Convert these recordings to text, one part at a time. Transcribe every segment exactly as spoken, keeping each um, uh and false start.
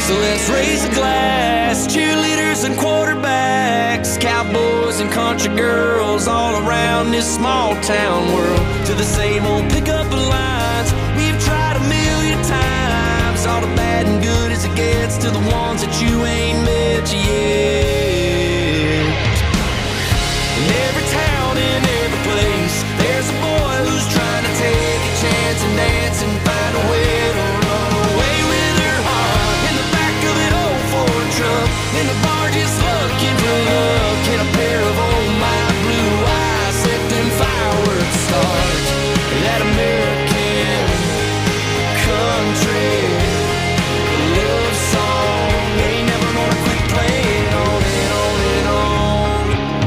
So let's raise a glass, cheerleaders and quarterbacks, cowboys and country girls all around this small town world. To the same old pickup lines we've tried a million times, all the bad and good as it gets, to the ones that you ain't met yet. In every town, in every place, there's a boy who's trying to take a chance and dance and find a way to run away with her heart. In the back of an old Ford truck, in the bar just looking for luck, in a pair of old my blue eyes, set them fireworks start. That American country love song ain't never gonna quit playing on and on and on.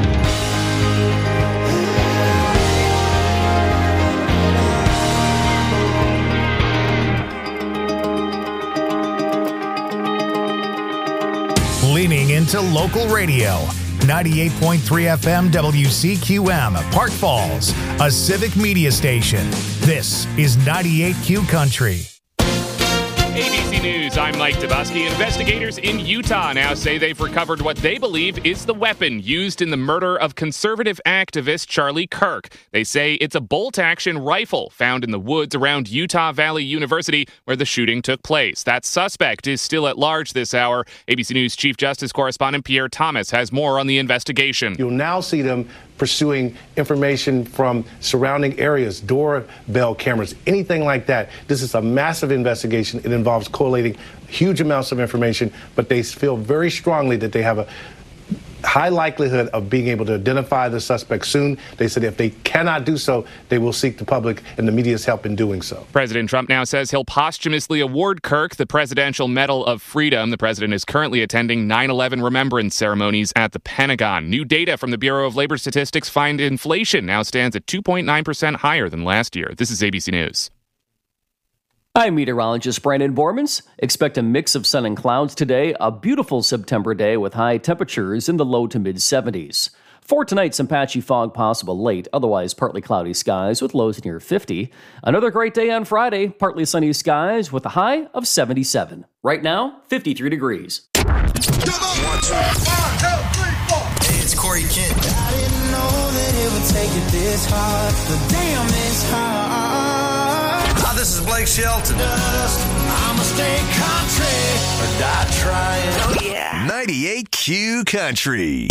Leaning into local radio. ninety-eight point three F M W C Q M, Park Falls, a civic media station. This is ninety-eight Q Country. A B C News, I'm Mike Dabusky. Investigators in Utah now say they've recovered what they believe is the weapon used in the murder of conservative activist Charlie Kirk. They say it's a bolt-action rifle found in the woods around Utah Valley University where the shooting took place. That suspect is still at large this hour. A B C News Chief Justice Correspondent Pierre Thomas has more on the investigation. You'll now see them pursuing information from surrounding areas, doorbell cameras, anything like that. This is a massive investigation. It involves collating huge amounts of information, but they feel very strongly that they have a high likelihood of being able to identify the suspect soon. They said if they cannot do so, they will seek the public and the media's help in doing so. President Trump now says he'll posthumously award Kirk the Presidential Medal of Freedom. The president is currently attending nine eleven remembrance ceremonies at the Pentagon. New data from the Bureau of Labor Statistics find inflation now stands at two point nine percent higher than last year. This is A B C News. I'm meteorologist Brandon Bormans. Expect a mix of sun and clouds today, a beautiful September day with high temperatures in the low to mid seventies. For tonight, some patchy fog possible late, otherwise partly cloudy skies with lows near fifty. Another great day on Friday, partly sunny skies with a high of seventy-seven. Right now, fifty-three degrees. Come on. One, two, one, two, three, four. Hey, it's Corey Kent. I didn't know that it would take it this hard, but damn, it's hard. Hi, this is Blake Shelton. I'ma stay country or die trying. Oh, yeah. ninety-eight Q Country.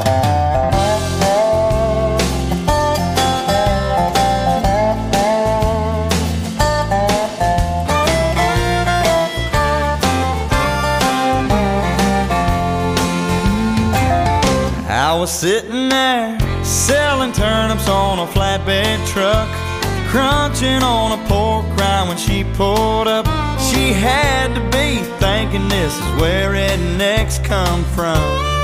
I was sitting there selling turnips on a flatbed truck, crunching on a pork rind when she pulled up. She had to be thinking this is where rednecks come from.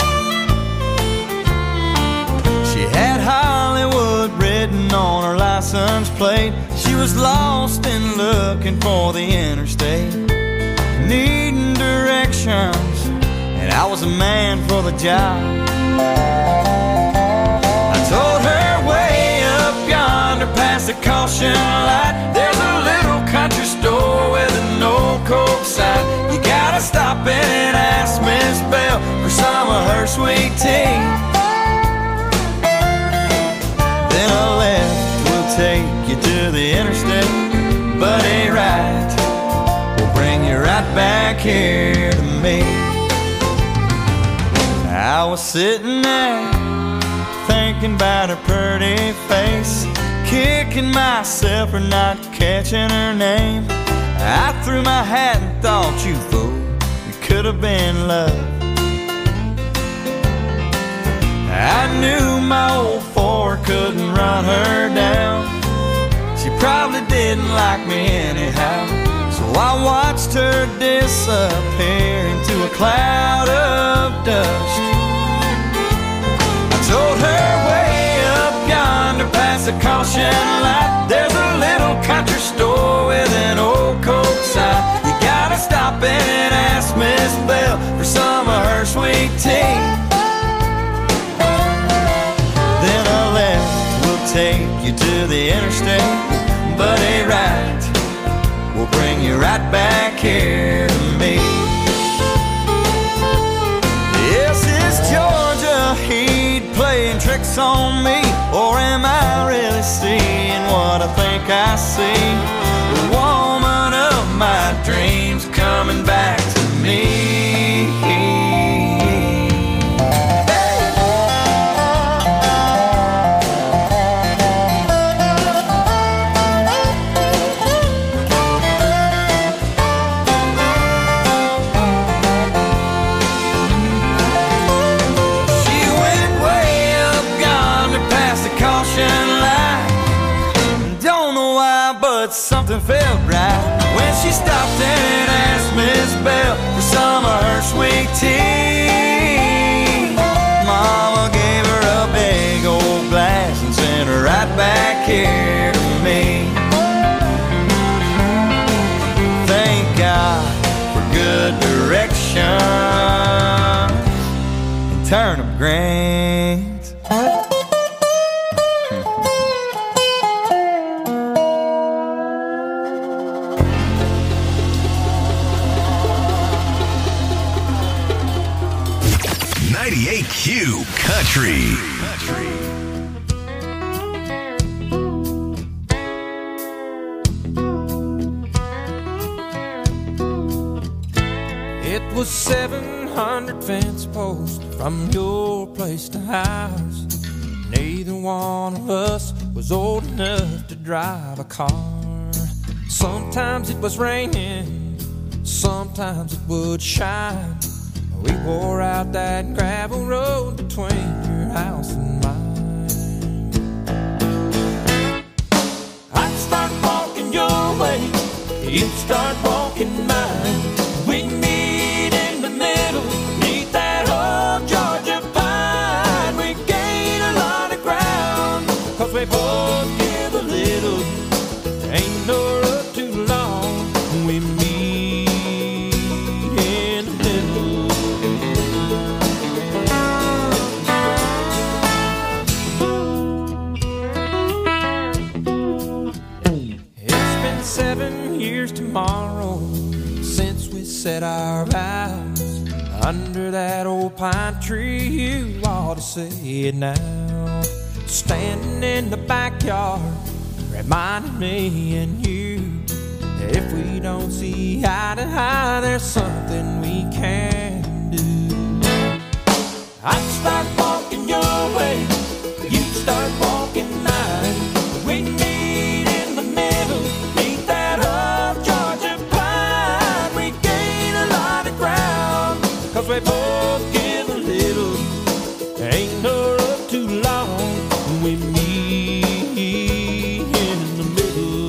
She had Hollywood written on her license plate. She was lost and looking for the interstate, needing directions, and I was a man for the job. I told her way up yonder past the caution light, there's a little country store with an old Coke sign. You gotta stop in and ask Miss Bell for some of her sweet tea. Then a left will take you to the interstate, but a right will bring you right back here to me. I was sitting there thinking about her pretty face, kicking myself for not catching her name. I threw my hat and thought, you fool, it could have been love. I knew my old Ford couldn't run her down. She probably didn't like me anyhow, so I watched her disappear into a cloud of dust. I told her way up yonder past the caution light, there's a little country store with an old Coke sign. You gotta stop in and ask Miss Bell for some of her sweet tea. Then a left will take you to the interstate, but a right will bring you right back here to me. brakes on me, or am I really seeing what I think I see? The woman of my dreams coming back to me. Something felt right when she stopped and asked Miss Bell for some of her sweet tea. Mama gave her a big old glass and sent her right back here to me. Thank God for good direction and turnip greens. ninety-eight Q Country. It was seven hundred fence posts from your place to ours. Neither one of us was old enough to drive a car. Sometimes it was raining, sometimes it would shine. We wore out that gravel road between your house and mine. I'd start walking your way, you'd start walking mine. We'd meet in the middle, neath that old Georgia pine. We'd gain a lot of ground, cause we both give a little. Ain't no road too long when we meet in the middle. Seven years tomorrow since we said our vows under that old pine tree. You ought to see it now, standing in the backyard, reminding me and you that if we don't see eye to eye, there's something we can do. I'd start walking your way, you'd start walking mine. We meet in the middle, meet that old Georgia pine. We gain a lot of ground, cause we both give a little. Ain't no road too long when we meet in the middle.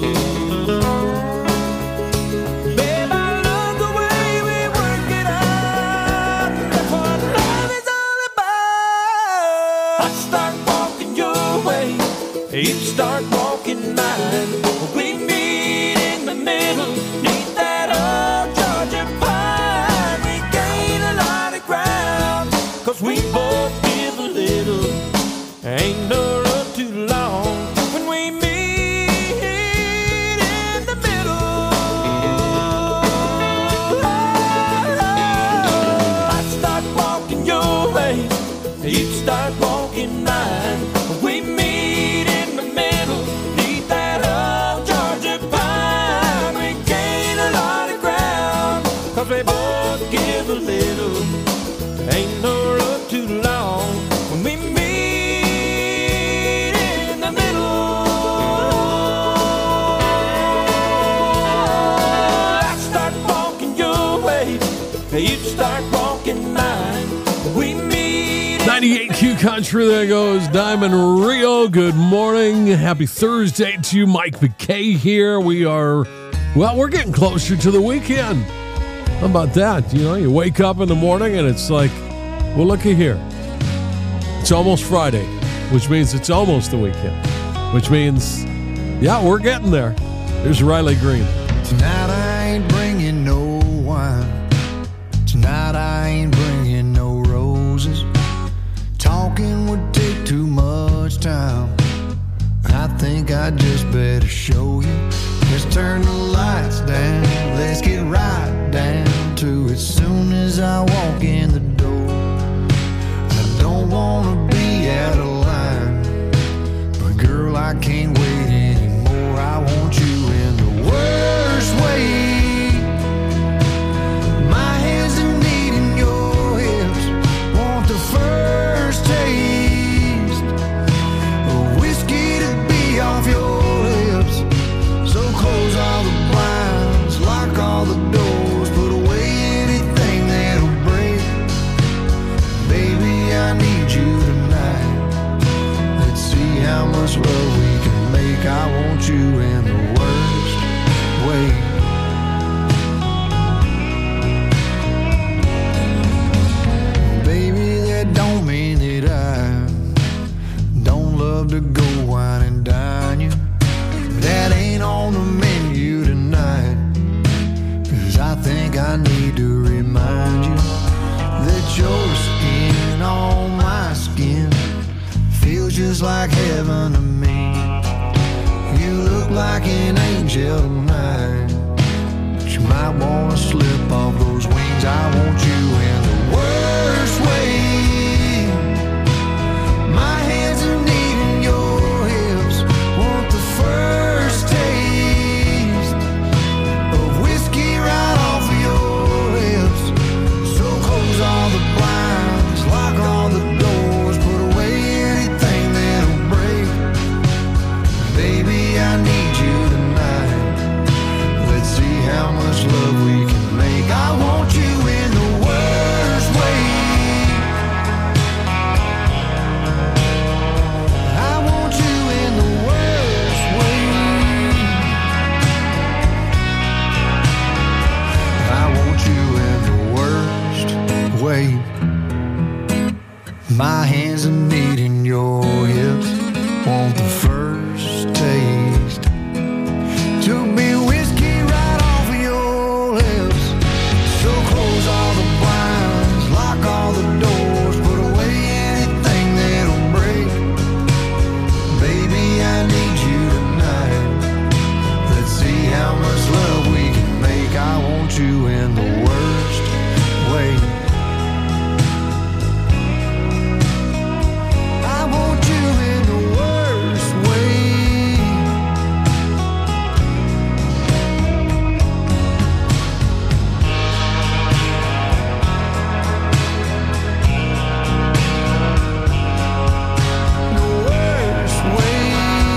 Babe, I love the way we work it out. That's what love is all about. I start walking your way, you start walking mine. We meet in the middle, neath that old Georgia pine. We gain a lot of ground, cause we both give a little. Ain't no road too long when we meet in the middle. I'd start walking your way, you'd start walking mine. We meet in the middle, neath that old Georgia pine. We gain a lot of ground, cause we both give a little. Ain't no road too long when we meet in the middle. I start walking your way, you start walking mine. We meet ninety-eight Q Country, there goes Diamond Rio. Good morning. Happy Thursday to you. Mike McKay here. We are, well, we're getting closer to the weekend. How about that? You know, you wake up in the morning and it's like, well, looky here. It's almost Friday, which means it's almost the weekend, which means, yeah, we're getting there. Here's Riley Green. Tonight I ain't bringing no wine. Tonight I ain't bringing no roses. Talking would take too much time. I think I just better show you. Let's turn the lights down. Let's get right down to it. Soon as I walk in the door, I don't wanna be out of line. need to remind you that your skin on my skin feels just like heaven to me. You look like an angel tonight, but you might want to slip off those wings. I want you in the worst way. My hands are kneading your hips, want the first taste of whiskey right off of your lips. So close all the blinds, lock all the doors, put away anything that'll break. Baby, I need you tonight. Let's see how much love we can make. I want you in the worst way. I want you in the worst way. I want you in the worst way. My hands are kneading your hips, want the first taste to be whiskey right off of your lips. So close all the blinds, lock all the doors, put away anything that'll break. Baby, I need you tonight. Let's see how much love we can make. I want you in the worst way. I want you in the worst way. The worst way.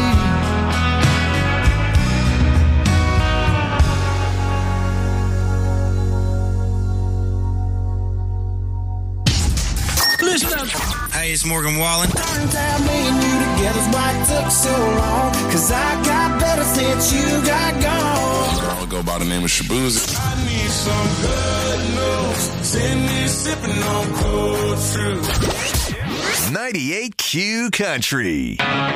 Listen up. Hey, it's Morgan Wallen. Time me and you together's why it took so long. Cause I got better since you got gone. I'll go by the name of Shaboozey. I need some good news. Send me sipping on cold fruit. ninety-eight Q Country.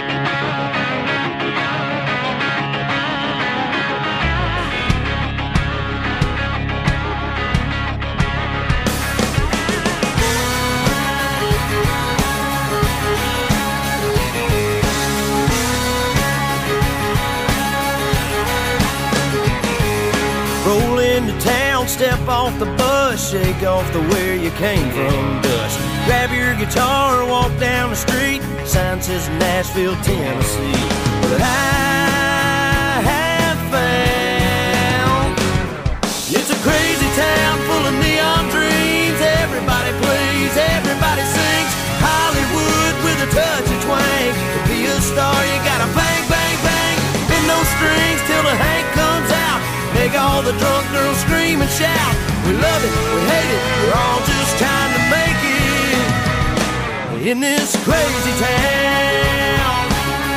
Roll into town, step off the bus, shake off the where you came from dust. Grab your guitar, walk down the street. Sign says Nashville, Tennessee. But I have found it's a crazy town full of neon dreams. Everybody plays, everybody sings. Hollywood with a touch of twang. To be a star, you gotta bang, bang, bang. Bend those strings till the Hank comes out. Make all the drunk girls scream and shout. We love it, we hate it, we're all just trying to make it in this crazy town.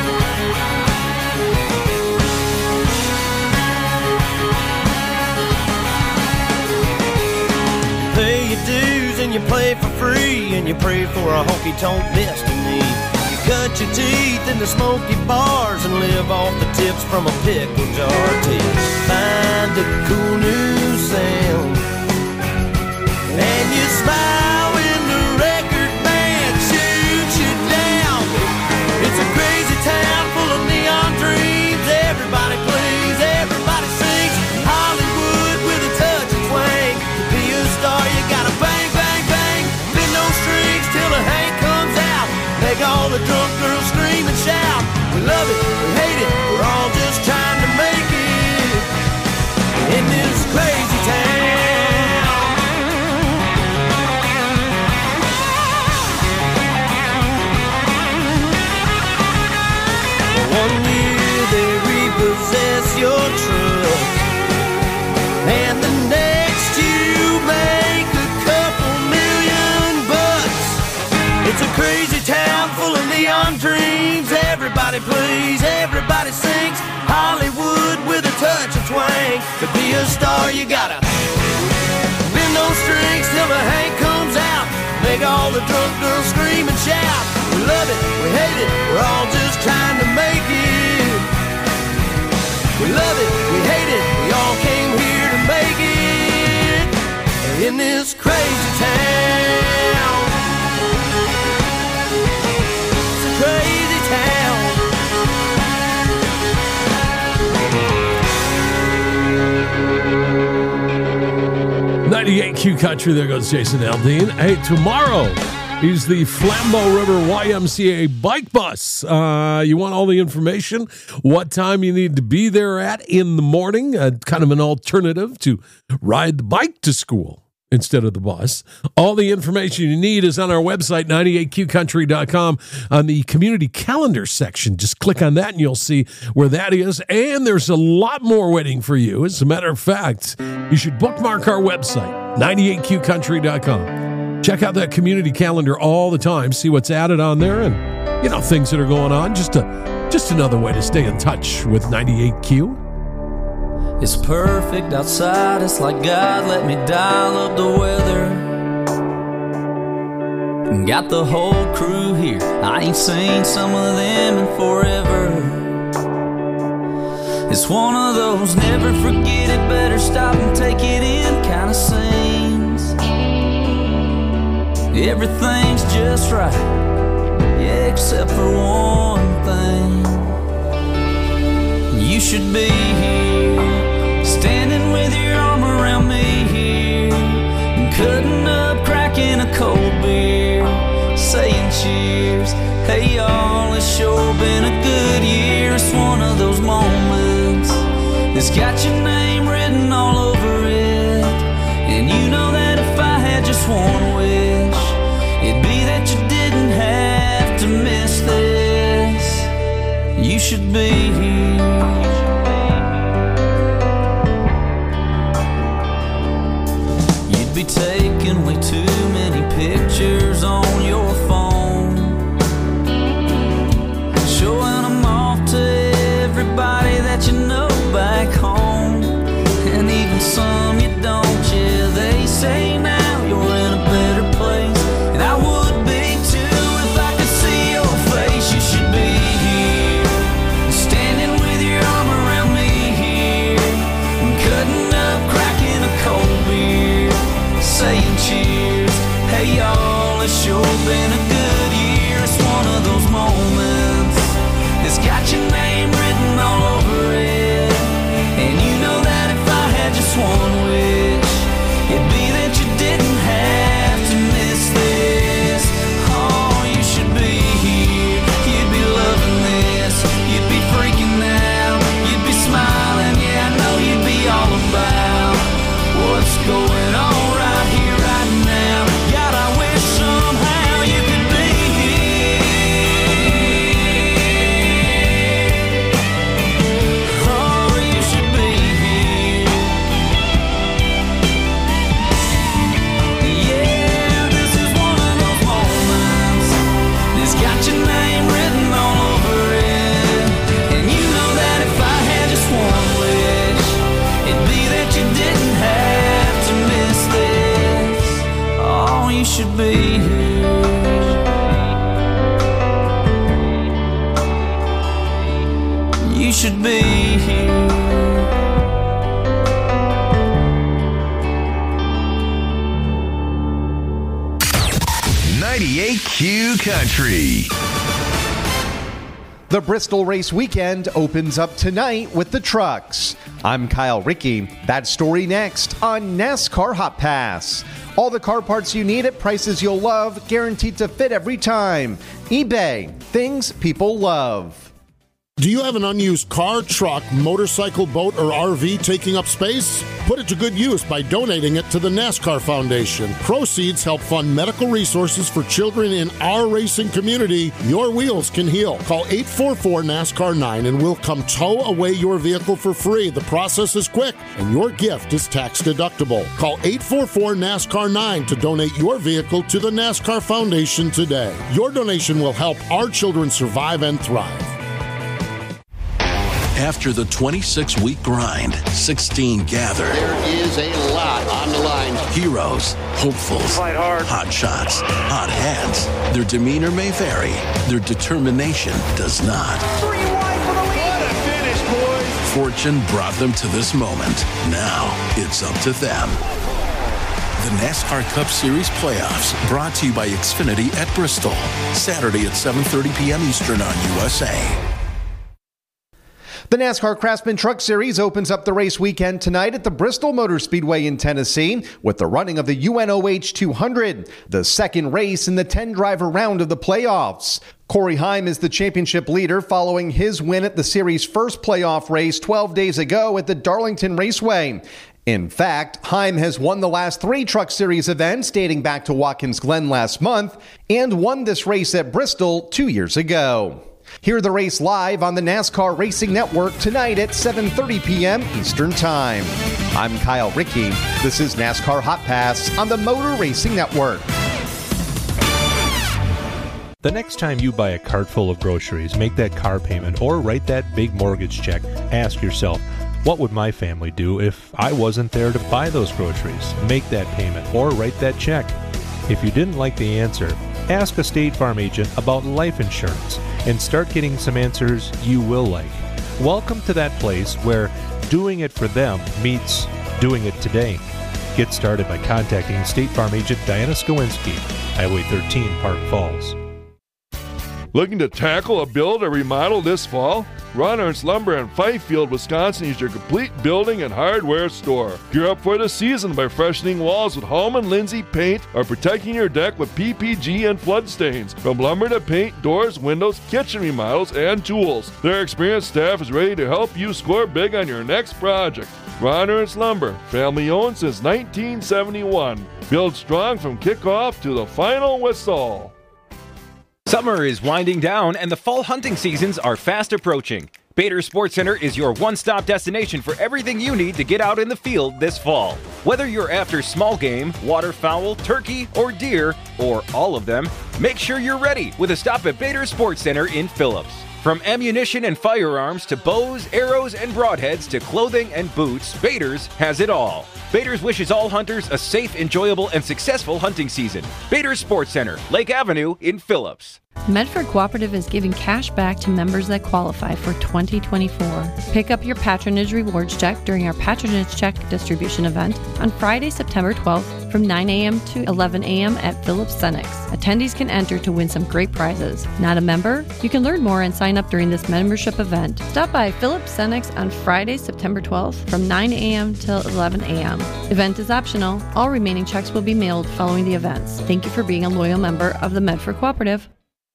Pay your dues and you play for free, and you pray for a honky-tonk destiny. Cut your teeth in the smoky bars and live off the tips from a pickle jar till find a cool new sound. And you smile when the record band shoots you down. It's a crazy town full of neon dreams. Everybody plays, everybody sings. Hollywood with a touch of twang. To be a star, you gotta bang, bang, bang. Bend those strings till the Hank comes out. Make all the drunk girls scream and shout. We love it, we hate it, we're all just trying to make it in this crazy town. One year they repossess your truck, and the next you make a couple million bucks. It's a crazy town full of neon dreams. Everybody plays, everybody sings. Hollywood with a touch of twang. To be a star, you gotta bend those strings till the Hank comes out. Make all the drunk girls scream and shout. We love it, we hate it, we're all just trying to make it. We love it, we hate it, we all came here to make it in this crazy town. It's a crazy town. ninety-eight Q Country, there goes Jason Aldean. Hey, tomorrow is the Flambeau River Y M C A bike bus. Uh, you want all the information, what time you need to be there at in the morning, uh, kind of an alternative to ride the bike to school instead of the bus. All the information you need is on our website, ninety-eight Q country dot com, on the community calendar section. Just click on that and you'll see where that is. And there's a lot more waiting for you. As a matter of fact, you should bookmark our website, ninety-eight Q country dot com. Check out that community calendar all the time. See what's added on there and, you know, things that are going on. Just a, just another way to stay in touch with ninety-eight Q. It's perfect outside, it's like God let me dial up the weather. Got the whole crew here, I ain't seen some of them in forever. It's one of those never forget it, better stop and take it in kind of scenes. Everything's just right, yeah, except for one thing. You should be here, standing with your arm around me here, and cutting up, cracking a cold beer, saying cheers. Hey y'all, it's sure been a good year. It's one of those moments that's got your name written all over it. And you know that if I had just one wish, it'd be that you didn't have to miss this. You should be here. You'd be taking way too many pictures on your phone, showing them off to everybody that you know back home. And even some you don't, yeah, they say now you're in a better place. And I would be too if I could see your face. You should be here, standing with your arm around me here, and cutting up, cracking a cold beer, saying cheers. Hey y'all, it's sure been a good year. It's one of those moments that's got your name written all over it. And you know that if I had just one wish, it'd be that you didn't have to miss this. Oh, you should be here, you'd be loving this, you'd be freaking out, you'd be smiling, yeah, I know you'd be all about what's going on right here, right now. God, I wish somehow you could be here. Oh, you should be here. Yeah, this is one of those moments that's got your name written all over it. And you know that if I had just one wish, it'd be that you didn't have to miss this. Oh, you should be here. You should be here. ninety-eight Q Country. The Bristol Race Weekend opens up tonight with the trucks. I'm Kyle Rickey. That story next on NASCAR Hot Pass. All the car parts you need at prices you'll love, guaranteed to fit every time. eBay, things people love. Do you have an unused car, truck, motorcycle, boat, or R V taking up space? Put it to good use by donating it to the NASCAR Foundation. Proceeds help fund medical resources for children in our racing community. Your wheels can heal. Call eight four four NASCAR nine and we'll come tow away your vehicle for free. The process is quick and your gift is tax deductible. Call eight four four NASCAR nine to donate your vehicle to the NASCAR Foundation today. Your donation will help our children survive and thrive. After the twenty-six week grind, sixteen gather. There is a lot on the line. Heroes, hopefuls, Fight hard. hot shots, hot hands. Their demeanor may vary. Their determination does not. Three wide for the lead. What a finish, boys. Fortune brought them to this moment. Now it's up to them. The NASCAR Cup Series playoffs, brought to you by Xfinity at Bristol. Saturday at seven thirty p.m. Eastern on U S A. The NASCAR Craftsman Truck Series opens up the race weekend tonight at the Bristol Motor Speedway in Tennessee with the running of the U N O H two hundred, the second race in the ten-driver round of the playoffs. Corey Heim is the championship leader following his win at the series' first playoff race twelve days ago at the Darlington Raceway. In fact, Heim has won the last three Truck Series events dating back to Watkins Glen last month and won this race at Bristol two years ago. Hear the race live on the NASCAR Racing Network tonight at seven thirty p.m. Eastern Time. I'm Kyle Rickey. This is NASCAR Hot Pass on the Motor Racing Network. The next time you buy a cart full of groceries, make that car payment, or write that big mortgage check, ask yourself, what would my family do if I wasn't there to buy those groceries, make that payment, or write that check? If you didn't like the answer, ask a State Farm agent about life insurance and start getting some answers you will like. Welcome to that place where doing it for them meets doing it today. Get started by contacting State Farm agent Diana Skowinski, Highway thirteen, Park Falls. Looking to tackle a build or remodel this fall? Ron Ernst Lumber in Fifield, Wisconsin is your complete building and hardware store. Gear up for the season by freshening walls with Holman Lindsay paint or protecting your deck with P P G and flood stains. From lumber to paint, doors, windows, kitchen remodels, and tools, their experienced staff is ready to help you score big on your next project. Ron Ernst Lumber, family owned since nineteen seventy-one. Build strong from kickoff to the final whistle. Summer is winding down and the fall hunting seasons are fast approaching. Bader Sports Center is your one-stop destination for everything you need to get out in the field this fall. Whether you're after small game, waterfowl, turkey, or deer, or all of them, make sure you're ready with a stop at Bader Sports Center in Phillips. From ammunition and firearms to bows, arrows, and broadheads to clothing and boots, Bader's has it all. Bader's wishes all hunters a safe, enjoyable, and successful hunting season. Bader's Sports Center, Lake Avenue in Phillips. Medford Cooperative is giving cash back to members that qualify for twenty twenty-four. Pick up your Patronage Rewards check during our Patronage Check distribution event on Friday, September twelfth from nine a.m. to eleven a.m. at Phillips Cenex. Attendees can enter to win some great prizes. Not a member? You can learn more and sign up during this membership event. Stop by Phillips Cenex on Friday, September twelfth from nine a.m. till eleven a.m. Event is optional. All remaining checks will be mailed following the events. Thank you for being a loyal member of the Medford Cooperative.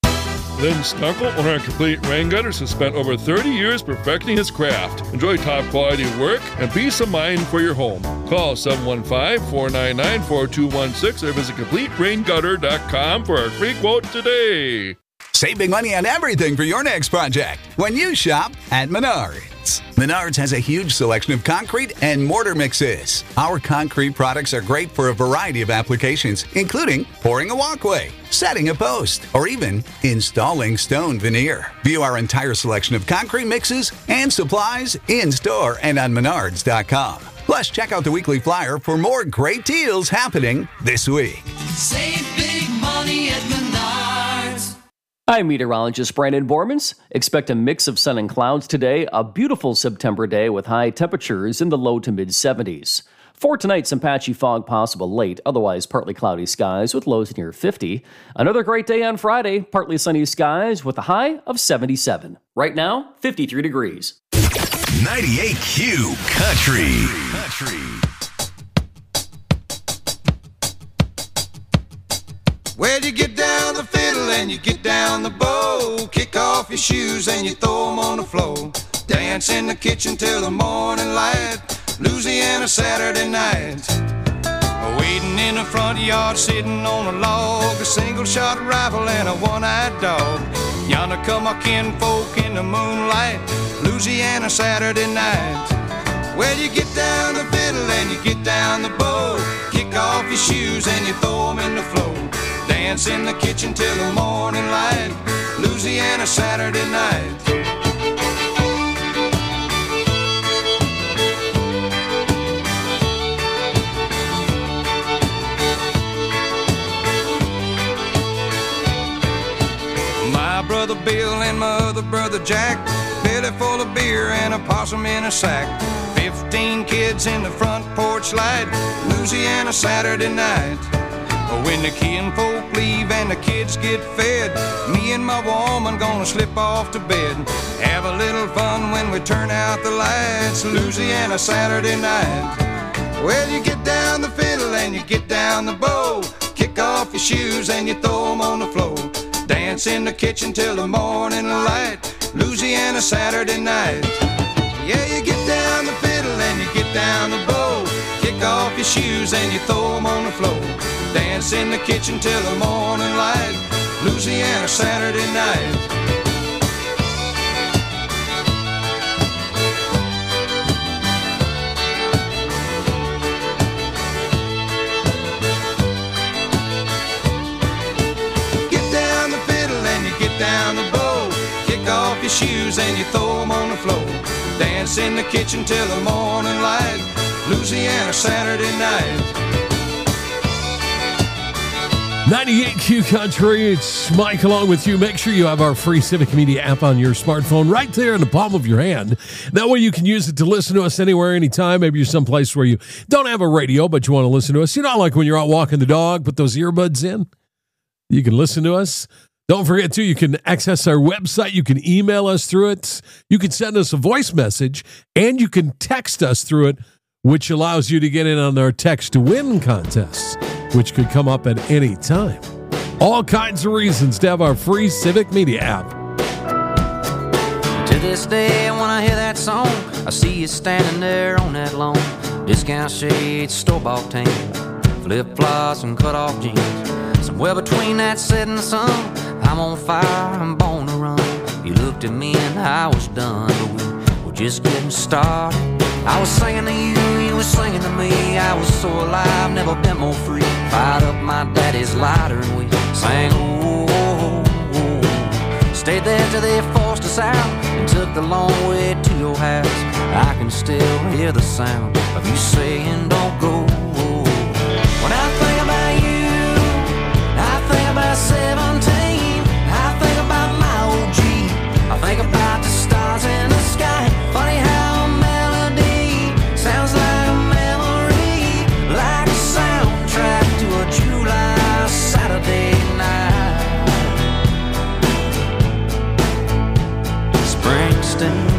Lynn Stunkel, owner of Complete Rain Gutters, has spent over thirty years perfecting his craft. Enjoy top quality work and peace of mind for your home. Call seven one five, four nine nine, four two one six or visit complete rain gutter dot com for a free quote today. Save big money on everything for your next project when you shop at Menards. Menards has a huge selection of concrete and mortar mixes. Our concrete products are great for a variety of applications, including pouring a walkway, setting a post, or even installing stone veneer. View our entire selection of concrete mixes and supplies in-store and on menards dot com. Plus, check out the weekly flyer for more great deals happening this week. Save big money at Menards. I'm meteorologist Brandon Bormans. Expect a mix of sun and clouds today, a beautiful September day with high temperatures in the low to mid seventies. For tonight, some patchy fog possible late, otherwise partly cloudy skies with lows near fifty. Another great day on Friday, partly sunny skies with a high of seventy-seven. Right now, fifty-three degrees. ninety-eight Q Country. Country. Well, you get down the fiddle and you get down the bow. Kick off your shoes and you throw them on the floor. Dance in the kitchen till the morning light. Louisiana Saturday night. Waiting in the front yard, sitting on a log. A single shot rifle and a one-eyed dog. Yonder come our kinfolk in the moonlight. Louisiana Saturday night. Well, you get down the fiddle and you get down the bow. Kick off your shoes and you throw them in the floor. Dance in the kitchen till the morning light. Louisiana Saturday night. My brother Bill and my other brother Jack, belly full of beer and a possum in a sack. Fifteen kids in the front porch light, Louisiana Saturday night. When the kinfolk leave and the kids get fed, me and my woman gonna slip off to bed. Have a little fun when we turn out the lights, Louisiana Saturday night. Well, you get down the fiddle and you get down the bow, kick off your shoes and you throw them on the floor. Dance in the kitchen till the morning light, Louisiana Saturday night. Yeah, you get down the fiddle and you get down the bow, kick off your shoes and you throw them on the floor. Dance in the kitchen till the morning light, Louisiana Saturday night. Get down the fiddle and you get down the bow, kick off your shoes and you throw them on the floor. Dance in the kitchen till the morning light, Louisiana Saturday night. ninety-eight Q Country, it's Mike along with you. Make sure you have our free Civic Media app on your smartphone right there in the palm of your hand. That way you can use it to listen to us anywhere, anytime. Maybe you're someplace where you don't have a radio, but you want to listen to us. You know, like when you're out walking the dog, put those earbuds in. You can listen to us. Don't forget, too, you can access our website. You can email us through it. You can send us a voice message, and you can text us through it, which allows you to get in on our Text to Win contests, which could come up at any time. All kinds of reasons to have our free Civic Media app. To this day, when I hear that song, I see you standing there on that lawn. Discount shades, store-bought tan, flip-flops and cut-off jeans. Somewhere between that setting sun, I'm on fire, I'm born to run. You looked at me and I was done, but we were just getting started. I was singing to you, you were singing to me. I was so alive, never been more free. Fired up my daddy's lighter and we sang, oh, oh, oh, oh. Stayed there till they forced us out and took the long way to your house. I can still hear the sound of you saying, don't go. When I think about you, I think about seventeen. I think about my old Jeep. I think about the stars in the sky. Funny how a melody sounds like a memory, like a soundtrack to a July Saturday night. Springsteen.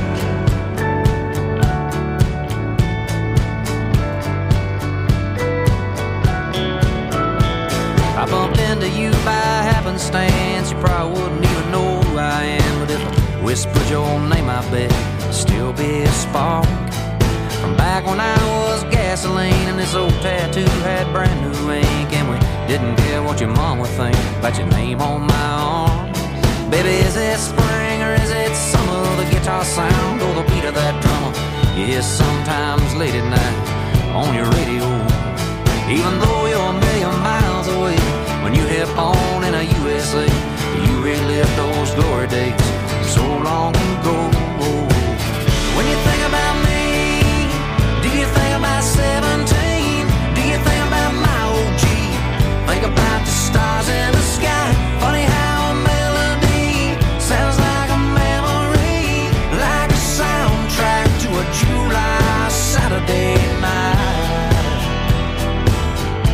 I bumped into you by happenstance. You probably wouldn't even know who I am, but if I whispered your name, I bet it'd still be a spark from back when I was gasoline and this old tattoo had brand new ink, and we didn't care what your mom would think about your name on my arm. Baby, is it spring or is it summer? The guitar sound or the beat of that drummer you hear sometimes late at night on your radio. Even though you're a million miles away, when you hit on in a U S A, you relive those glory days so long ago. When you think about me, do you think about seventeen? Do you think about my old Jeep? Think about the stars in the sky. Funny how a melody sounds like a memory, like a soundtrack to a July Saturday night.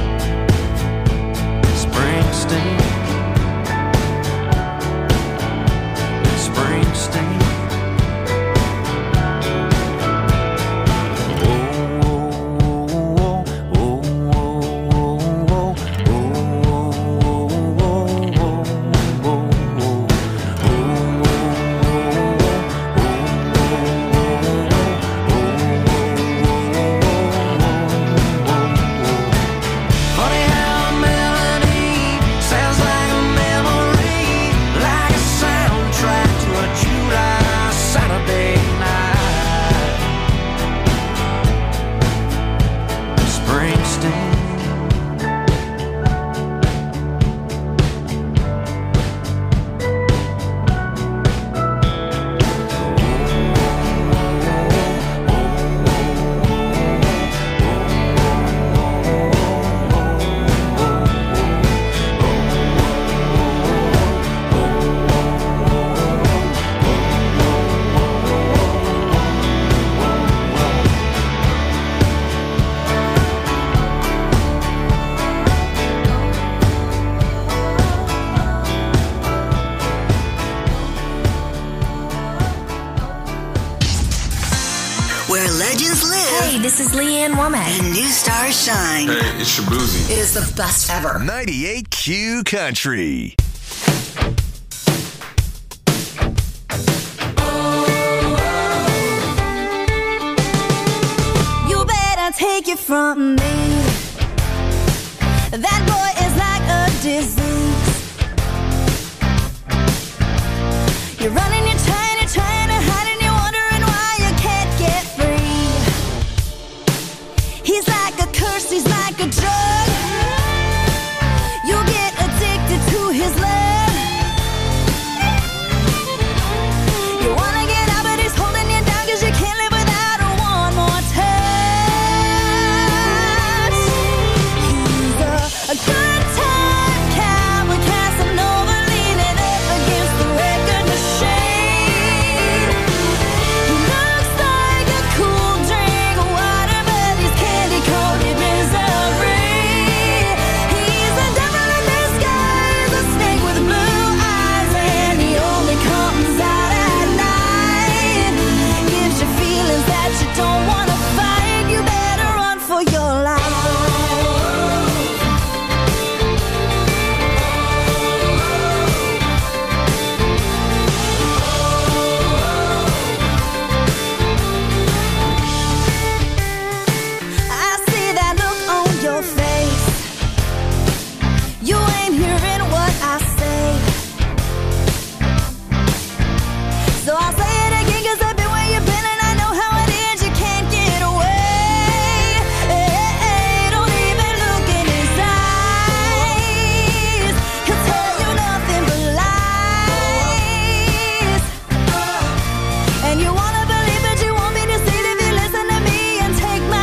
This is Leanne Womack. And new stars shine. Hey, it's Shabuzi. It is the best ever. ninety-eight Q Country. You better take it from me. That boy is like a disease. You're running, you're trying, you're trying to hide, and you're wondering why you can't get free. He's like a curse, he's like a drug. You get addicted to his love. You wanna get out, but he's holding you down, cause you can't live without her one more touch. He's a, a good time cowboy, Casanova, leaning up against the record machine. He looks like a cool drink of water, but he's candy-coated misery. He's a devil in disguise, a snake with blue eyes, and he only comes out at night. Gives you feelings that you don't wanna fight. You better run for your life. I see that look on your face. You ain't hearing what I say. So I'll say it again, cause I've been where you've been, and I know how it is. You can't get away. Don't even look in his eyes. He'll tell you nothing but lies. And you wanna believe, but you won't be deceived if you listen to me and take my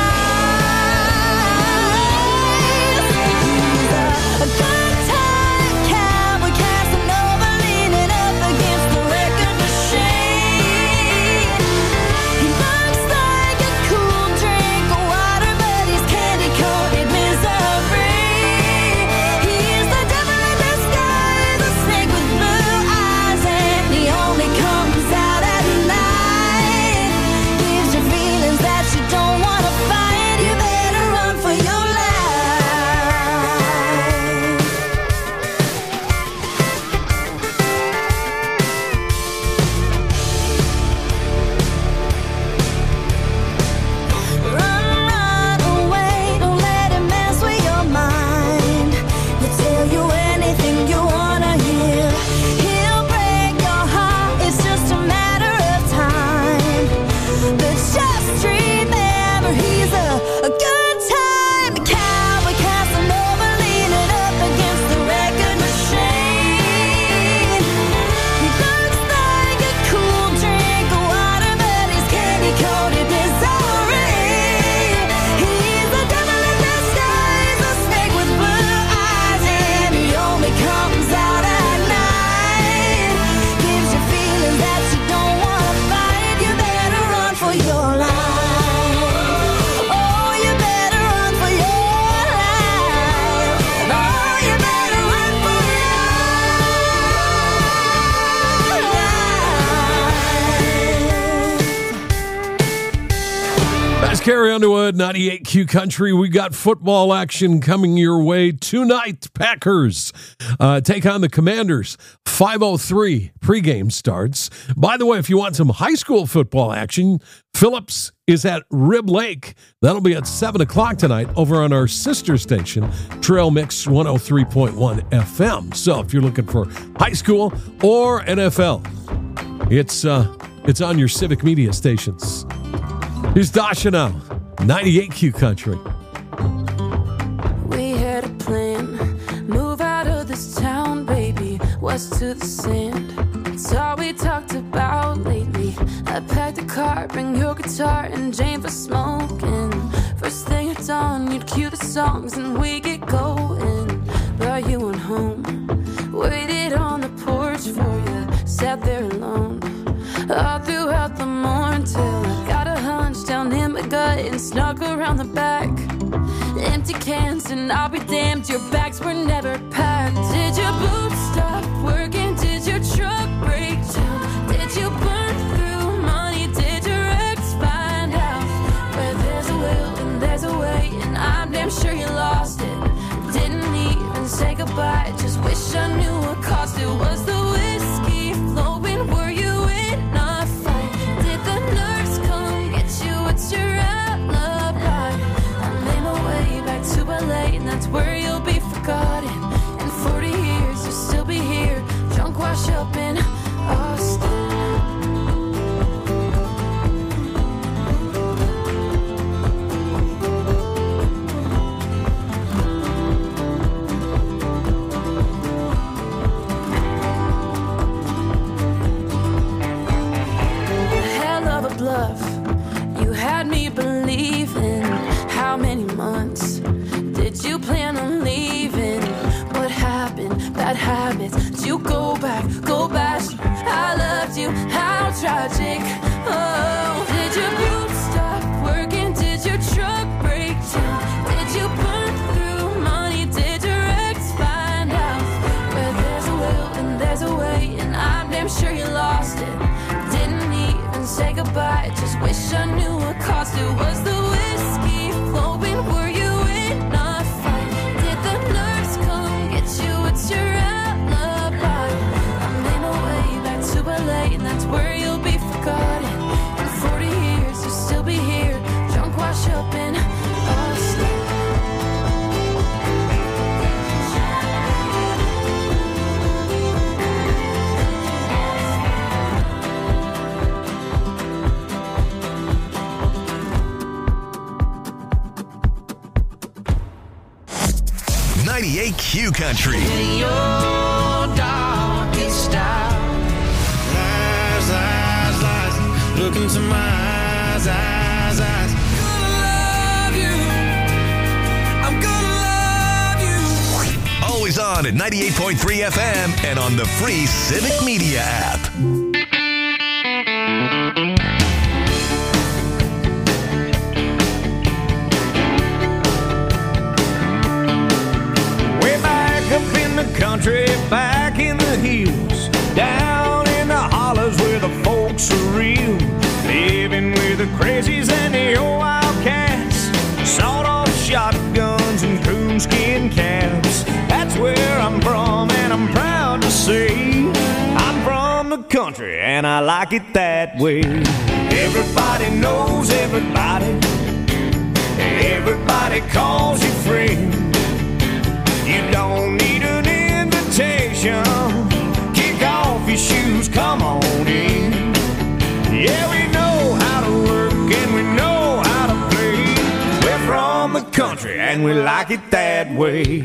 advice. He's a, a good time cowboy, Casanova, leaning up against the record machine. He looks like a cool drink of water, but he's candy-coated misery. He's the devil in disguise, a snake with blue eyes, and he only comes out at night. Gives you feelings that you don't wanna fight. You better run for your life. Run, run away, don't let him mess with your mind. He'll tell you anything you wanna hear. He'll break your heart, it's just a matter of time. But just remember, he's a, a good time cowboy, Casanova, leaning up against the record machine. He looks like a cool drink of water, but he's candy-coated misery. He's the devil in disguise, a snake with blue eyes, and he only comes out at night. Gives you feelings that you don't wanna fight. You better run for your life. Oh, you better run for your life. Oh, you better run for That's Carrie Underwood, ninety-eight Q Country. We got football action coming your way tonight. Packers uh, take on the Commanders. five oh three pregame starts. By the way, if you want some high school football action, Phillips is at Rib Lake. That'll be at seven o'clock tonight over on our sister station, Trail Mix one oh three point one F M. So if you're looking for high school or N F L, it's, uh, it's on your civic media stations. Here's Dasha now, ninety-eight Q Country. We had a plan, move out of this town, baby, west to the sand. It's all we talked about lately. I packed a car, bring your guitar and Jane for smoking. First thing at dawn, you'd cue the songs and we get going. Brought you on home, waited on the porch for you, sat there alone. All throughout the morning till I got a hunch down in my gut and snuck around the back. Empty cans and I'll be damned, your bags were never packed. Did your boots stop working? Did your truck break down? Did you burn through money? Did your ex find out where there goodbye. Just wish I knew what caused it. Was the whiskey flowing? Were you in a fight? Did the nerves come get you? What's your alibi? I made my way back to L A, and that's where you'll be forgotten. In forty years, you'll still be here, drunk, washed up in Austin. Bluff. You had me believing. How many months did you plan on leaving? What happened? Bad habits. Did you go back? Go back. I loved you. How tragic. Oh, did your boots stop working? Did your truck break down? Did you burn through money? Did your ex find out? Where there's a will and there's a way, and I'm damn sure you lost it. Didn't even say goodbye. Just wish I knew what caused it. Was the whiskey flowing? Were you in a fight? Did the nerves come get you? It's your alibi. I made my way back to L A, and that's where you'll be forgotten. In forty years, you'll still be here, drunk, washed up in Austin. ninety-eight Q Country. Your darkest hour. Lies, lies, lies. Look into my eyes, eyes, eyes. Gonna love you. I'm gonna love you. Always on at ninety-eight point three F M and on the free Civic Media app. Country, back in the hills, down in the hollers where the folks are real, living with the crazies and the old wildcats, sawed-off shotguns and coonskin caps. That's where I'm from, and I'm proud to say I'm from the country, and I like it that way. Everybody knows everybody, everybody calls you friend. You don't need an invitation. Kick off your shoes, come on in. Yeah, we know how to work and we know how to play. We're from the country and we like it that way.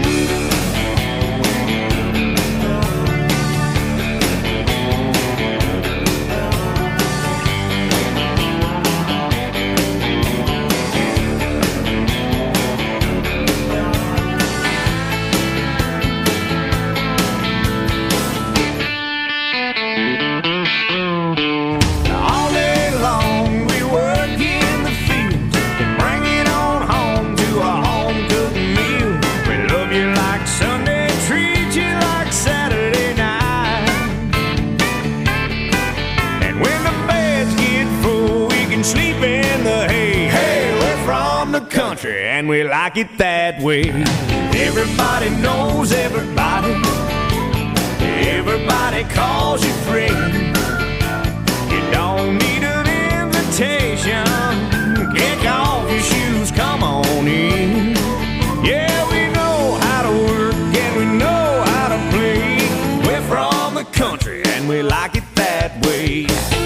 And we like it that way. Everybody knows everybody, everybody calls you friend. You don't need an invitation. Kick off your shoes, come on in. Yeah, we know how to work and we know how to play. We're from the country and we like it that way.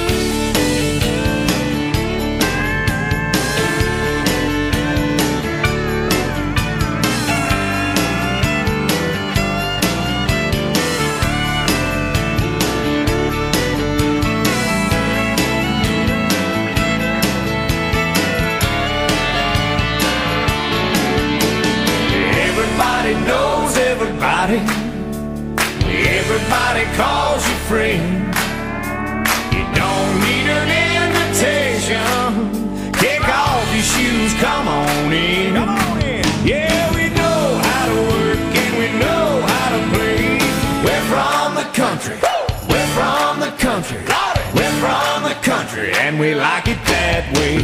Knows everybody, everybody calls you friend. You don't need an invitation. Kick off your shoes, come on in. Come on in. Yeah, we know how to work and we know how to play. We're from the country, we're from the country, we're from the country, and we like it that way.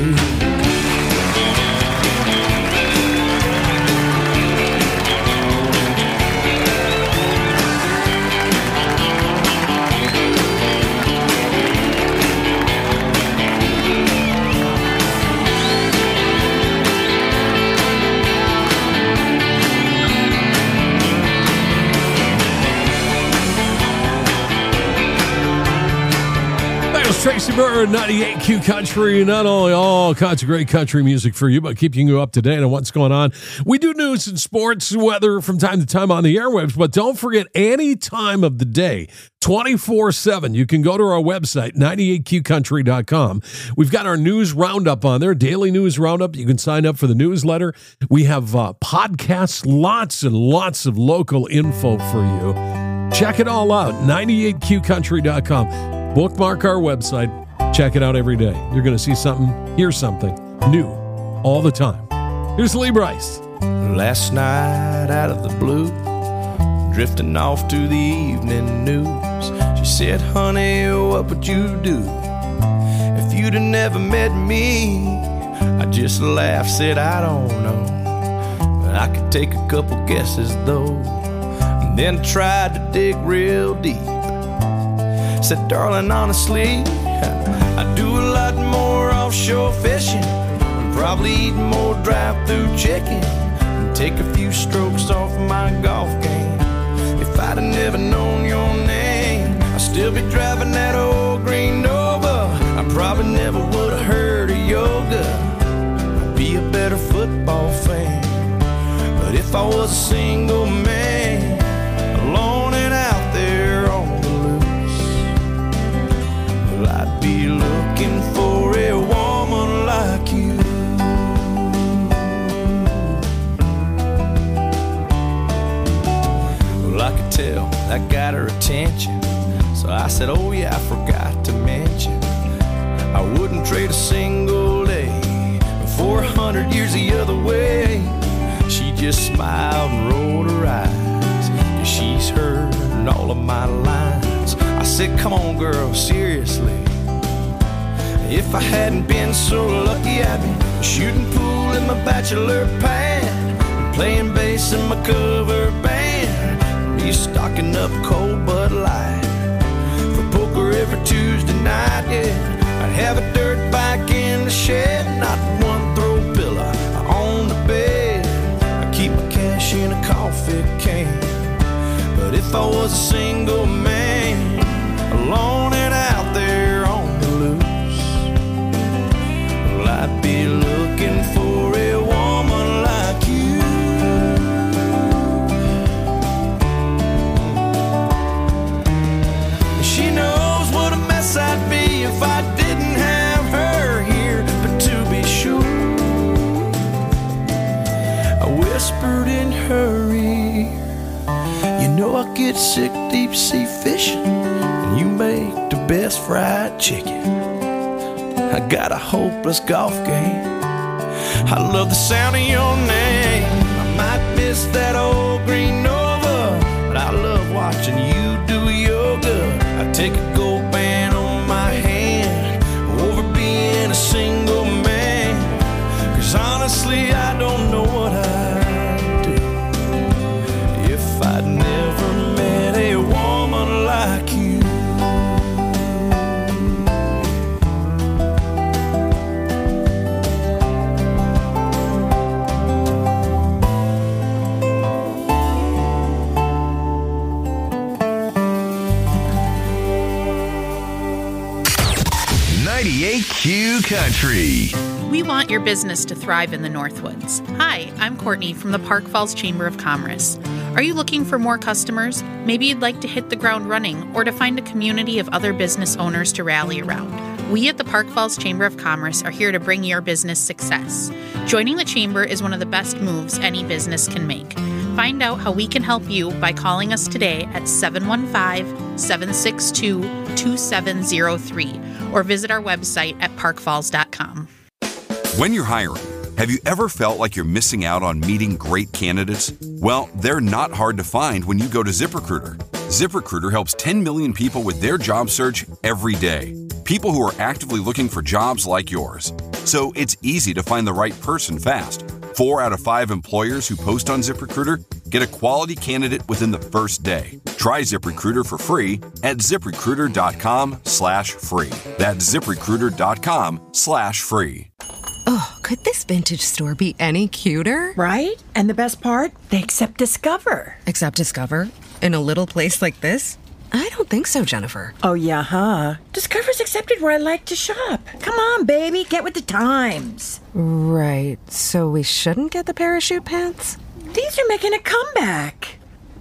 Tracy Byrd, ninety-eight Q Country. Not only all kinds of great country music for you, but keeping you up to date on what's going on. We do news and sports, weather from time to time on the airwaves, but don't forget any time of the day, twenty-four seven. You can go to our website, ninety-eight Q country dot com. We've got our news roundup on there, daily news roundup. You can sign up for the newsletter. We have uh, podcasts, lots and lots of local info for you. Check it all out, ninety-eight Q country dot com. Bookmark our website. Check it out every day. You're going to see something, hear something new all the time. Here's Lee Brice. Last night out of the blue, drifting off to the evening news. She said, honey, what would you do if you'd have never met me? I just laughed, said, I don't know, but I could take a couple guesses though. And then tried to dig real deep. Said, darling, honestly, I do a lot more offshore fishing, and probably eat more drive-through chicken, and take a few strokes off my golf game. If I'd have never known your name, I'd still be driving that old green Nova. I probably never would have heard of yoga. I'd be a better football fan. But if I was a single man, alone and out there on the I'd be looking for a woman like you. Well, I could tell that got her attention, so I said, oh yeah, I forgot to mention, I wouldn't trade a single day for a hundred years the other way. She just smiled and rolled her eyes, 'cause she's heard all of my lines. I said, come on, girl, seriously. If I hadn't been so lucky, I'd be shooting pool in my bachelor pad, and playing bass in my cover band, be stocking up cold Bud Light for poker every Tuesday night, yeah. I'd have a dirt bike in the shed, not one throw pillow on the bed. I'd keep my cash in a coffee can. But if I was a single man, alone and out there on the loose, well, I'd be looking for a woman like you. She knows what a mess I'd be if I didn't have her here. But to be sure, I whispered in her ear, you know I get sick deep sea fishing, and you make the best fried chicken. I got a hopeless golf game. I love the sound of your name. I might miss that old green Nova, but I love watching you do yoga. I take a gold band on my hand over being a single man, 'cause honestly I don't know what I'd do if I'd never met a woman like you. ninety-eight Q Country. We want your business to thrive in the Northwoods. Hi, I'm Courtney from the Park Falls Chamber of Commerce. Are you looking for more customers? Maybe you'd like to hit the ground running or to find a community of other business owners to rally around. We at the Park Falls Chamber of Commerce are here to bring your business success. Joining the Chamber is one of the best moves any business can make. Find out how we can help you by calling us today at seven one five, seven six two, two seven zero three or visit our website at park falls dot com. When you're hiring, have you ever felt like you're missing out on meeting great candidates? Well, they're not hard to find when you go to ZipRecruiter. ZipRecruiter helps ten million people with their job search every day. People who are actively looking for jobs like yours. So it's easy to find the right person fast. Four out of five employers who post on ZipRecruiter get a quality candidate within the first day. Try ZipRecruiter for free at ZipRecruiter.com slash free. That's ZipRecruiter.com slash free. Oh, could this vintage store be any cuter? Right? And the best part? They accept Discover. Accept Discover? In a little place like this? I don't think so, Jennifer. Oh, yeah, huh? Discover's accepted where I like to shop. Come on, baby, get with the times. Right, so we shouldn't get the parachute pants? These are making a comeback.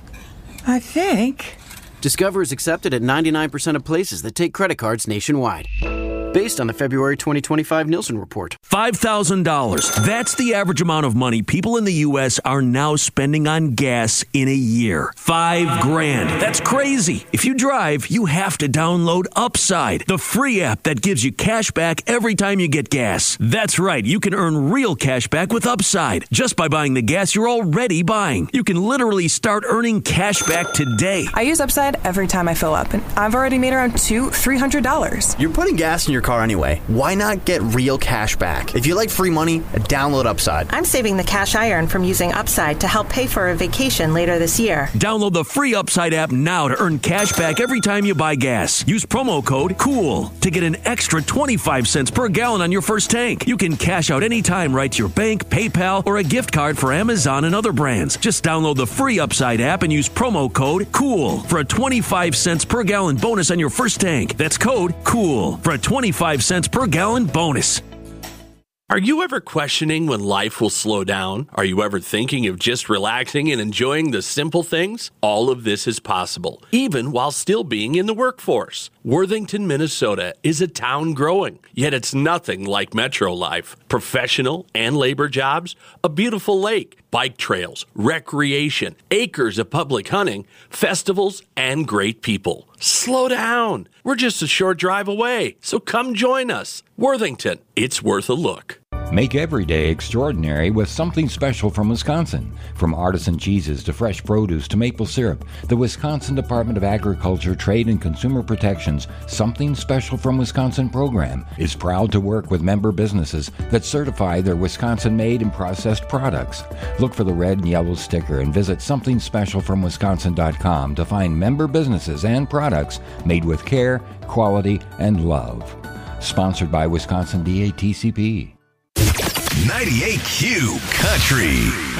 I think. Discover is accepted at ninety-nine percent of places that take credit cards nationwide. Based on the February twenty twenty-five Nielsen report. five thousand dollars. That's the average amount of money people in the U S are now spending on gas in a year. Five grand. That's crazy. If you drive, you have to download Upside, the free app that gives you cash back every time you get gas. That's right. You can earn real cash back with Upside just by buying the gas you're already buying. You can literally start earning cash back today. I use Upside every time I fill up, and I've already made around two, three hundred dollars. You're putting gas in your car anyway. Why not get real cash back? If you like free money, download Upside. I'm saving the cash I earn from using Upside to help pay for a vacation later this year. Download the free Upside app now to earn cash back every time you buy gas. Use promo code COOL to get an extra twenty-five cents per gallon on your first tank. You can cash out anytime right to your bank, PayPal, or a gift card for Amazon and other brands. Just download the free Upside app and use promo code COOL for a twenty-five cents per gallon bonus on your first tank. That's code COOL for a twenty-five cents per gallon bonus. Are you ever questioning when life will slow down? Are you ever thinking of just relaxing and enjoying the simple things? All of this is possible, even while still being in the workforce. Worthington, Minnesota is a town growing, yet it's nothing like metro life. Professional and labor jobs, a beautiful lake, bike trails, recreation, acres of public hunting, festivals, and great people. Slow down. We're just a short drive away, so come join us. Worthington, it's worth a look. Make every day extraordinary with something special from Wisconsin. From artisan cheeses to fresh produce to maple syrup, the Wisconsin Department of Agriculture, Trade and Consumer Protection's Something Special from Wisconsin program is proud to work with member businesses that certify their Wisconsin-made and processed products. Look for the red and yellow sticker and visit something special from wisconsin dot com to find member businesses and products made with care, quality, and love. Sponsored by Wisconsin D A T C P. ninety-eight Q Country.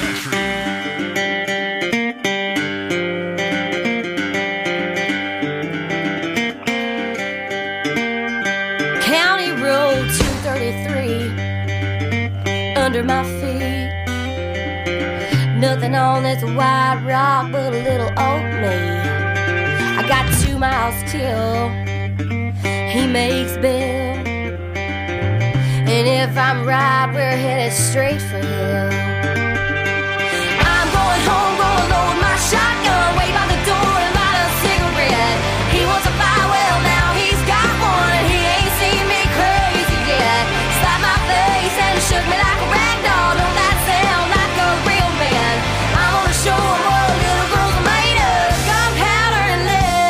County Road two thirty-three under my feet. Nothing on this white rock but a little old me. I got two miles till he makes bail. And if I'm right, we're headed straight for hell. I'm going home, gonna load my shotgun, wait by the door and light a cigarette. He wants a fire, well now he's got one, and he ain't seen me crazy yet. Slapped my face and shook me like a rag doll. Don't that sound like a real man? I'm gonna show him what little girls are made of, gunpowder and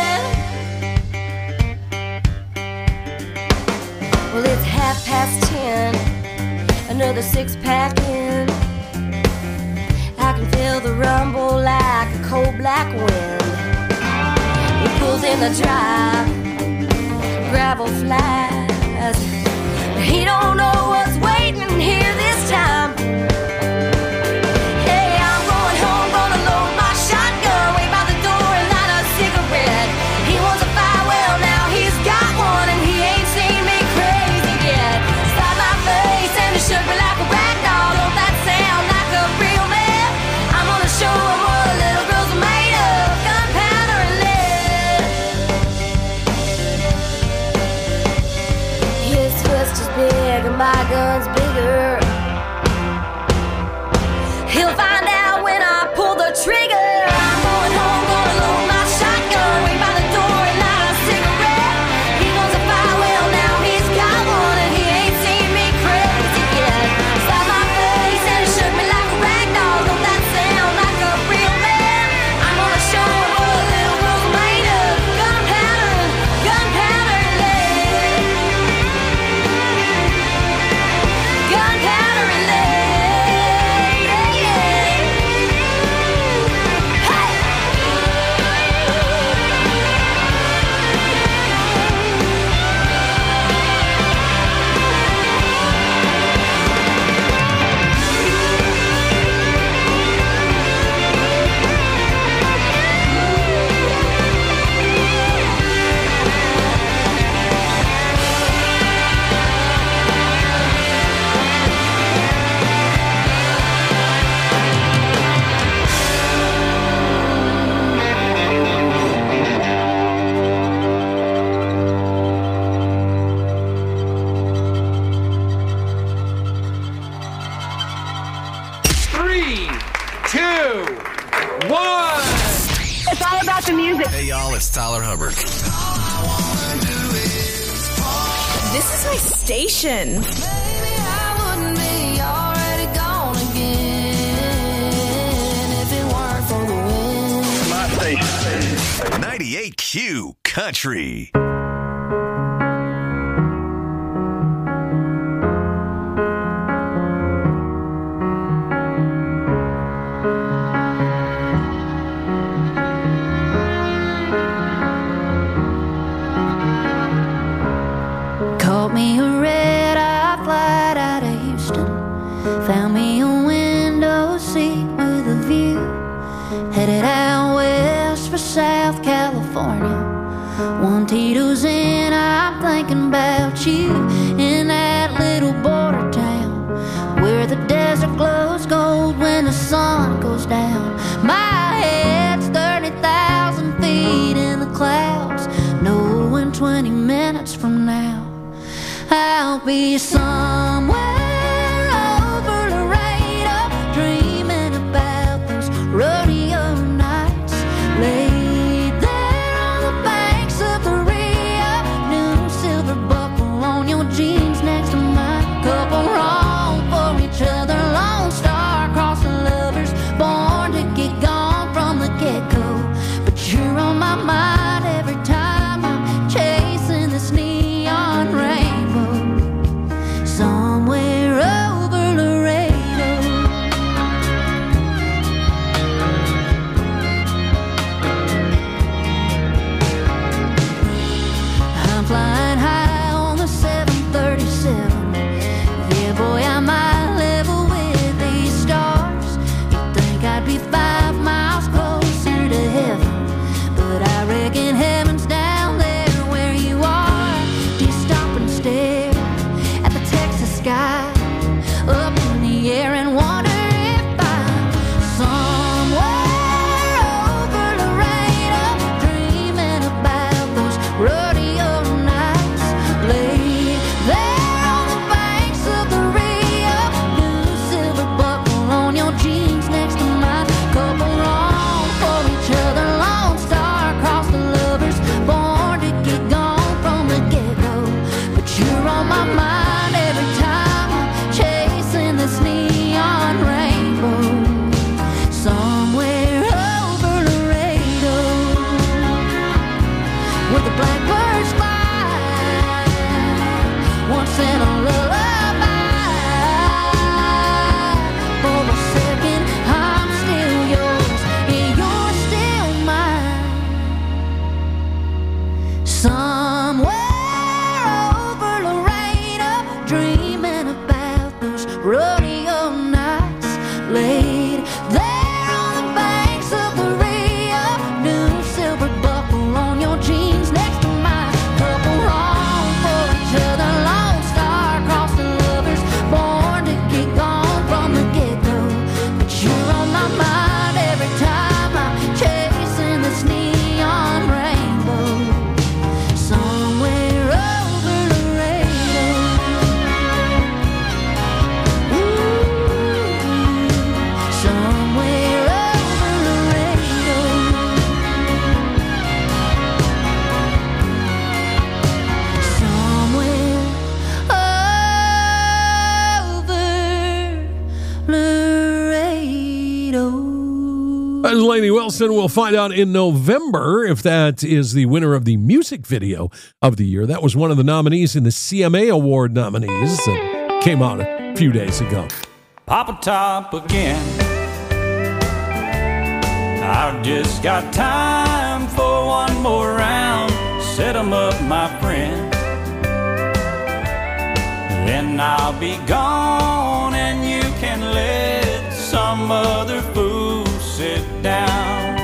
lead. Well, it's half past ten, another six pack in. I can feel the rumble like a cold black wind. He pulls in the drive, gravel flies. He don't know what's waiting here this time. Hey, I'm going home, gonna load my shotgun, wait by the door and light a cigarette. He wants a fire, well now he's got one, and he ain't seen me crazy yet. Slap my face and it shook me like a rag doll. Don't that sound like a real man? I'm gonna show him what little girls are made of, gunpowder and lead. His twist is big and my gun's bigger. about the music. Hey, y'all, it's Tyler Hubbard. This is my station. Maybe I wouldn't be already gone again if it weren't for the wind. My station. ninety-eight Q Country. Caught me a red-eye flight out of Houston. Found me a window seat with a view. Headed out west for South California. One Tito's in, I'm thinking about you. In that little border town where the desert glows gold when the sun goes down. My head's thirty thousand feet in the clouds, knowing twenty minutes from now I'll be somewhere over Laredo, dreaming about those rodeo nights. Laid there on the banks of the Rio, new silver buckle on your jeans next to mine. Couple wrong for each other, lone star across the lovers, born to get gone from the get-go. But you're on my mind every time I'm chasing this neon rain. Somewhere over Laredo. I'm flying high on the seven thirty-seven. Yeah, boy, I might level with these stars. You'd think I'd be five miles closer to heaven, but I reckon heaven's down there where you are. Do you stop and stare at the Texas sky up in the air and wonder if I'm somewhere over Laredo, dreaming about those rodeo nights. Laid there on the banks of the Rio, new silver buckle on your jeans next to mine. Couple wrong for each other, lone star across the lovers, born to get gone from the get-go. But you're on my mind every time I'm chasing this neon rainbow. Somewhere over Laredo, where the blackbirds fly, once in a lullaby. For a second, I'm still yours, and you're still mine. Somewhere over Laredo, dreaming about those rodeo nights. Laid there on the banks of the Rio, new silver buckle on your jeans next to mine. Couple wrong for each other, lone star across the lovers, born to get gone from the get-go. But you're on my mind every time I'm chasing this neon rainbow. Somewhere over Laredo. Somewhere over Laredo. Somewhere over Laredo. That's Lainey Wilson. We'll find out in November if that is the winner of the music video of the year. That was one of the nominees in the C M A Award nominees that came out a few days ago. Papa Top again. I've just got time for one more round. Set 'em up, my friend. Then I'll be gone and you can let some other fool sit down.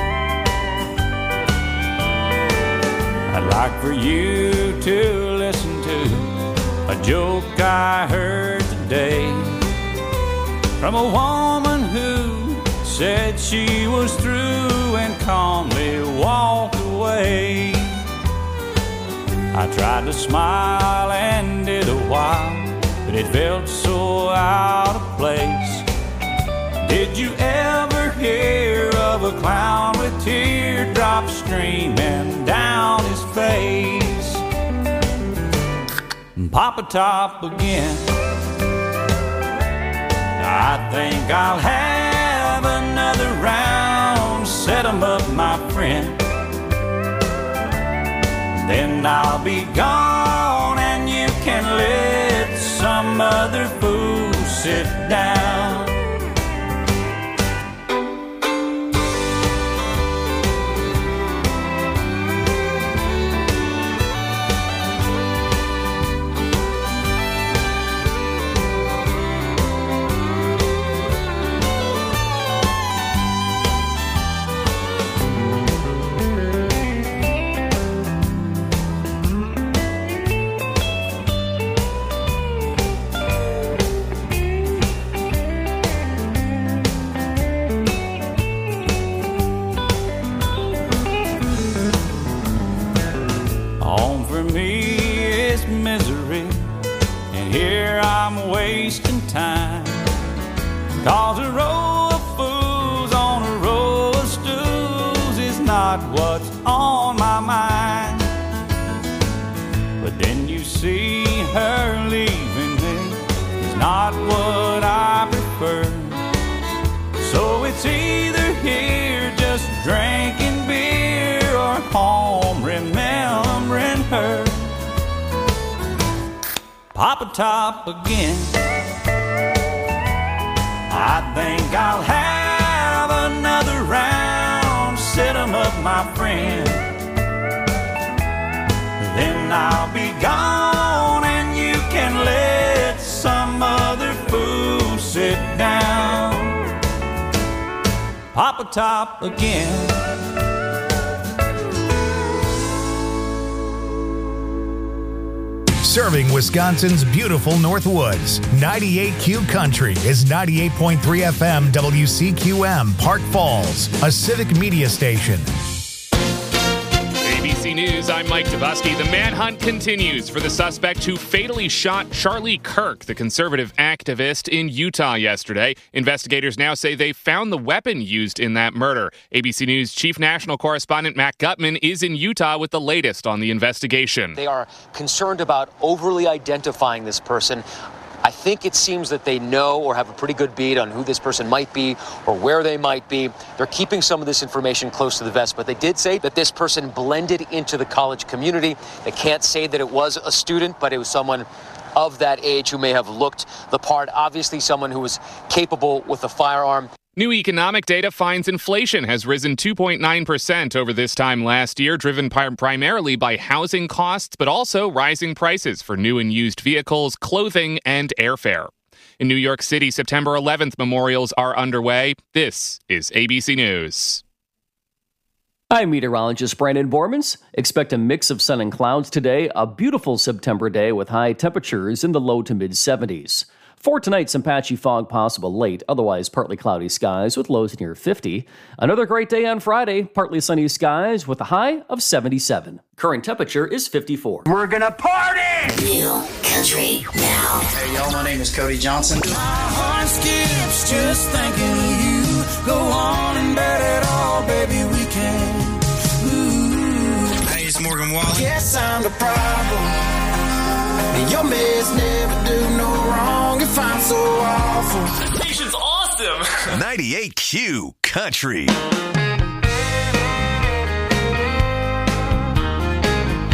I'd like for you to listen to a joke I heard today from a woman who said she was through and calmly walked away. I tried to smile and did a while, but it felt so out of place. Did you ever hear of a clown with teardrops drops streaming down his face. Papa Top again. I think I'll have another round. Set 'em up, my friend. Then I'll be gone and you can let some other fool sit down. Home for me is misery, and here I'm wasting time. Cause a row of fools on a row of stools is not what's on my mind. But then you see her leaving me, is not what I prefer. So it's either here just drinking beer or home remembering her. Papa Top again. I think I'll have another round. Set 'em up, my friend. Then I'll be gone and you can let some other fool sit down. Papa Top again. Serving Wisconsin's beautiful Northwoods. ninety-eight Q Country is ninety-eight point three F M W C Q M, Park Falls, a civic media station. A B C News, I'm Mike Dubusky. The manhunt continues for the suspect who fatally shot Charlie Kirk, the conservative activist, in Utah yesterday. Investigators now say they found the weapon used in that murder. A B C News chief national correspondent Matt Gutman is in Utah with the latest on the investigation. They are concerned about overly identifying this person. I think it seems that they know or have a pretty good beat on who this person might be or where they might be. They're keeping some of this information close to the vest, but they did say that this person blended into the college community. They can't say that it was a student, but it was someone of that age who may have looked the part. Obviously, someone who was capable with a firearm. New economic data finds inflation has risen two point nine percent over this time last year, driven pri- primarily by housing costs, but also rising prices for new and used vehicles, clothing, and airfare. In New York City, September eleventh memorials are underway. This is A B C News. I'm meteorologist Brandon Bormans. Expect a mix of sun and clouds today, a beautiful September day with high temperatures in the low to mid seventies. For tonight, some patchy fog possible late, otherwise partly cloudy skies with lows near fifty. Another great day on Friday, partly sunny skies with a high of seventy-seven. Current temperature is fifty-four. We're gonna party! New country now. Hey y'all, my name is Cody Johnson. My heart skips just thinking of you. Go on and bet it all, baby, we can. Ooh. Hey, it's Morgan Wallen. Guess I'm the problem. Your mess never do no wrong if I'm so awful. This station's awesome. ninety-eight Q Country.